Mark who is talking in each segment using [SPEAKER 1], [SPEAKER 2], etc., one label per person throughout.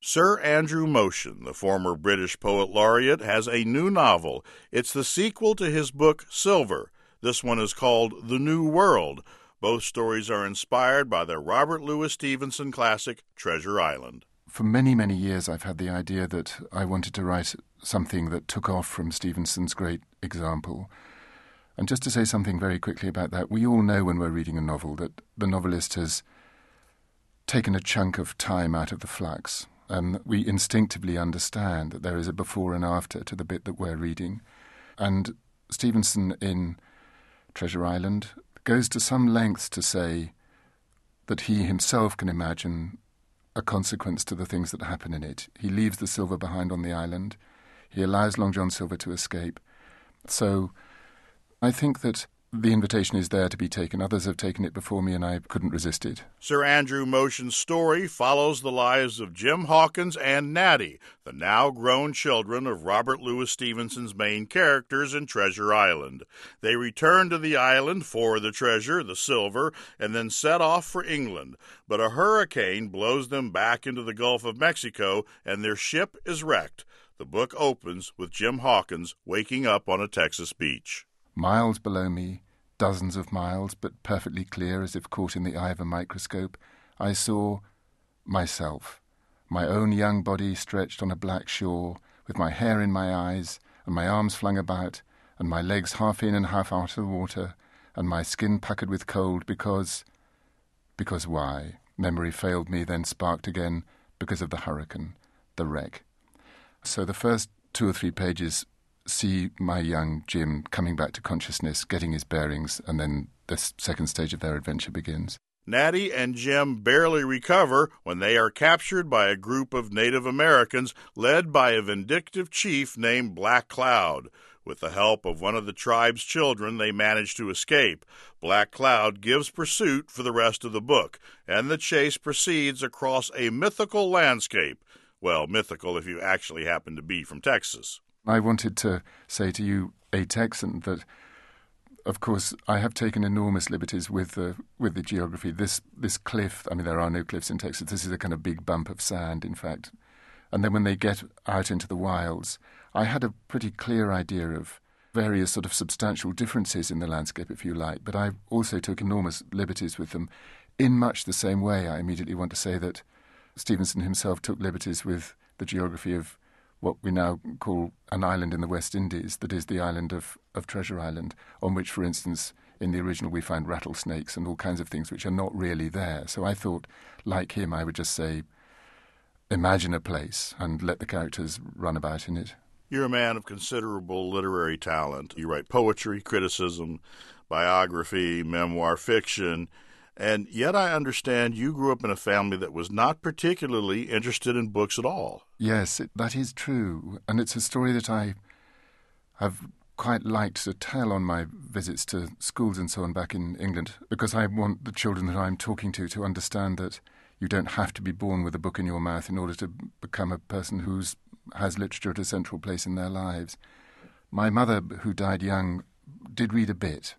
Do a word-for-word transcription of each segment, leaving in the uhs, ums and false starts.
[SPEAKER 1] Sir Andrew Motion, the former British poet laureate, has a new novel. It's the sequel to his book Silver. This one is called The New World. Both stories are inspired by the Robert Louis Stevenson classic Treasure Island.
[SPEAKER 2] For many, many years I've had the idea that I wanted to write something that took off from Stevenson's great example. And just to say something very quickly about that, we all know when we're reading a novel that the novelist has taken a chunk of time out of the flux. And we instinctively understand that there is a before and after to the bit that we're reading. And Stevenson in Treasure Island goes to some lengths to say that he himself can imagine a consequence to the things that happen in it. He leaves the silver behind on the island. He allows Long John Silver to escape. So I think that the invitation is there to be taken. Others have taken it before me, and I couldn't resist it.
[SPEAKER 1] Sir Andrew Motion's story follows the lives of Jim Hawkins and Natty, the now-grown children of Robert Louis Stevenson's main characters in Treasure Island. They return to the island for the treasure, the silver, and then set off for England. But a hurricane blows them back into the Gulf of Mexico, and their ship is wrecked. The book opens with Jim Hawkins waking up on a Texas beach.
[SPEAKER 2] Miles below me, dozens of miles, but perfectly clear as if caught in the eye of a microscope, I saw myself, my own young body stretched on a black shore, with my hair in my eyes, and my arms flung about, and my legs half in and half out of the water, and my skin puckered with cold because... Because why? Memory failed me, then sparked again, because of the hurricane, the wreck. So the first two or three pages see my young Jim coming back to consciousness, getting his bearings, and then the second stage of their adventure begins.
[SPEAKER 1] Natty and Jim barely recover when they are captured by a group of Native Americans led by a vindictive chief named Black Cloud. With the help of one of the tribe's children, they manage to escape. Black Cloud gives pursuit for the rest of the book, and the chase proceeds across a mythical landscape. Well, mythical if you actually happen to be from Texas.
[SPEAKER 2] I wanted to say to you, a Texan, that, of course, I have taken enormous liberties with the with the geography. This this cliff, I mean, there are no cliffs in Texas. This is a kind of big bump of sand, in fact. And then when they get out into the wilds, I had a pretty clear idea of various sort of substantial differences in the landscape, if you like, but I also took enormous liberties with them. In much the same way, I immediately want to say that Stevenson himself took liberties with the geography of what we now call an island in the West Indies, that is the island of, of Treasure Island, on which, for instance, in the original we find rattlesnakes and all kinds of things which are not really there. So I thought, like him, I would just say, imagine a place and let the characters run about in it.
[SPEAKER 1] You're a man of considerable literary talent. You write poetry, criticism, biography, memoir, fiction, and yet I understand you grew up in a family that was not particularly interested in books at all.
[SPEAKER 2] Yes, it, that is true. And it's a story that I have quite liked to tell on my visits to schools and so on back in England, because I want the children that I'm talking to to understand that you don't have to be born with a book in your mouth in order to become a person who has literature at a central place in their lives. My mother, who died young, did read a bit.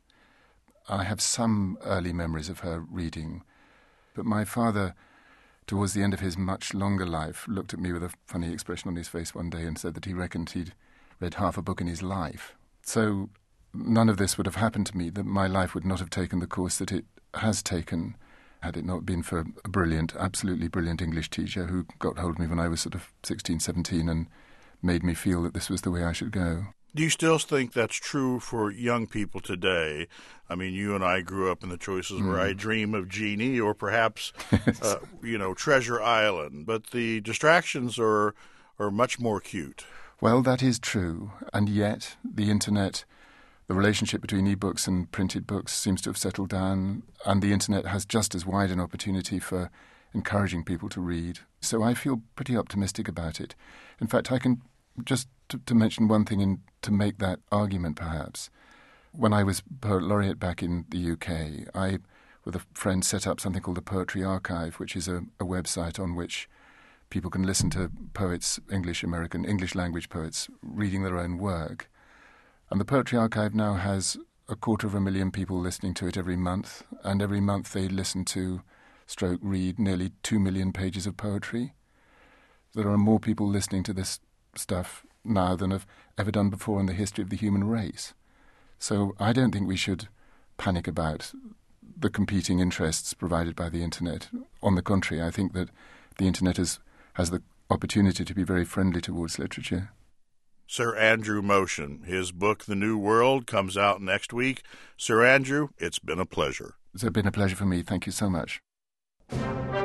[SPEAKER 2] I have some early memories of her reading, but my father, towards the end of his much longer life, looked at me with a funny expression on his face one day and said that he reckoned he'd read half a book in his life. So none of this would have happened to me, that my life would not have taken the course that it has taken had it not been for a brilliant, absolutely brilliant English teacher who got hold of me when I was sort of sixteen, seventeen and made me feel that this was the way I should go.
[SPEAKER 1] Do you still think that's true for young people today? I mean, you and I grew up in the choices mm. where I Dream of Jeannie or perhaps, uh, you know, Treasure Island. But the distractions are are much more acute.
[SPEAKER 2] Well, that is true. And yet the Internet, the relationship between e-books and printed books seems to have settled down. And the Internet has just as wide an opportunity for encouraging people to read. So I feel pretty optimistic about it. In fact, I can just to, to mention one thing and to make that argument, perhaps. When I was Poet Laureate back in the U K, I, with a friend, set up something called the Poetry Archive, which is a, a website on which people can listen to poets, English, American, English language poets, reading their own work. And the Poetry Archive now has a quarter of a million people listening to it every month, and every month they listen to, stroke, read nearly two million pages of poetry. There are more people listening to this stuff now than have ever done before in the history of the human race. So I don't think we should panic about the competing interests provided by the internet. On the contrary, I think that the internet is, has the opportunity to be very friendly towards literature.
[SPEAKER 1] Sir Andrew Motion. His book, The New World, comes out next week. Sir Andrew, it's been a pleasure.
[SPEAKER 2] It's been a pleasure for me. Thank you so much.